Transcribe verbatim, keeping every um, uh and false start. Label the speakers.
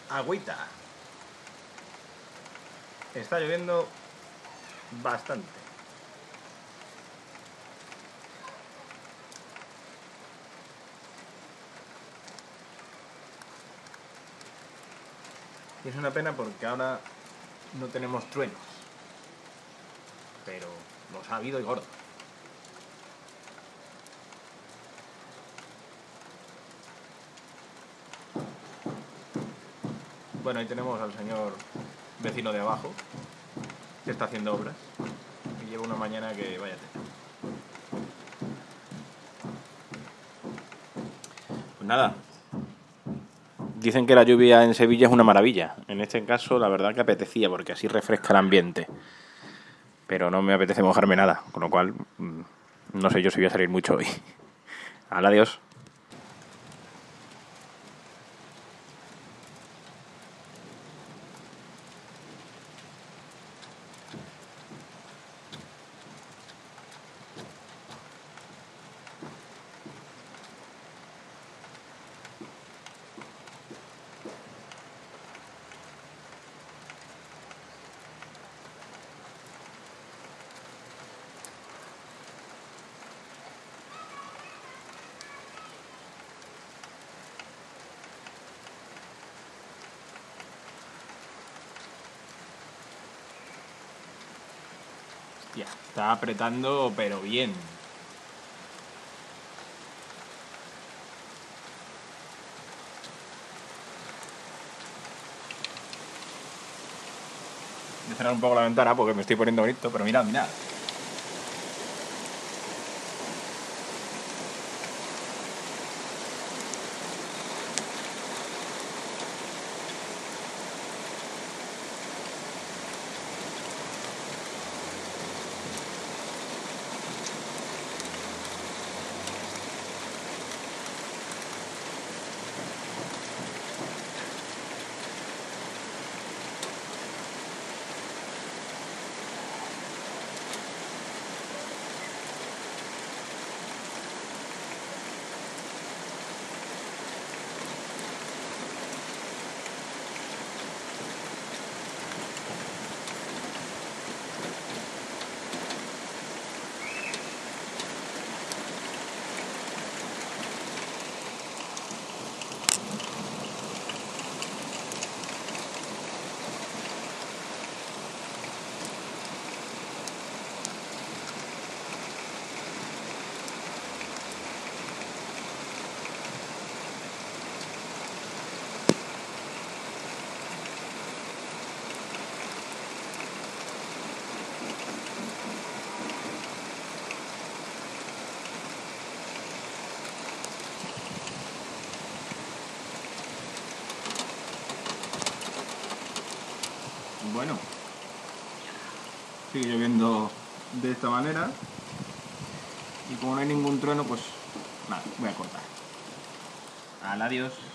Speaker 1: agüita. Está lloviendo bastante. Y es una pena porque ahora no tenemos truenos. Pero los ha habido y gordo. Bueno, ahí tenemos al señor vecino de abajo, que está haciendo obras, y lleva una mañana que vaya tela. Pues nada, dicen que la lluvia en Sevilla es una maravilla. En este caso, la verdad que apetecía, porque así refresca el ambiente. Pero no me apetece mojarme nada, con lo cual no sé yo si voy a salir mucho hoy. Adiós. Hostia, está apretando, pero bien. Voy a cerrar un poco la ventana porque me estoy poniendo bonito, pero mirad, mirad. Bueno, sigue lloviendo de esta manera y como no hay ningún trueno, pues nada, voy a cortar. Adiós.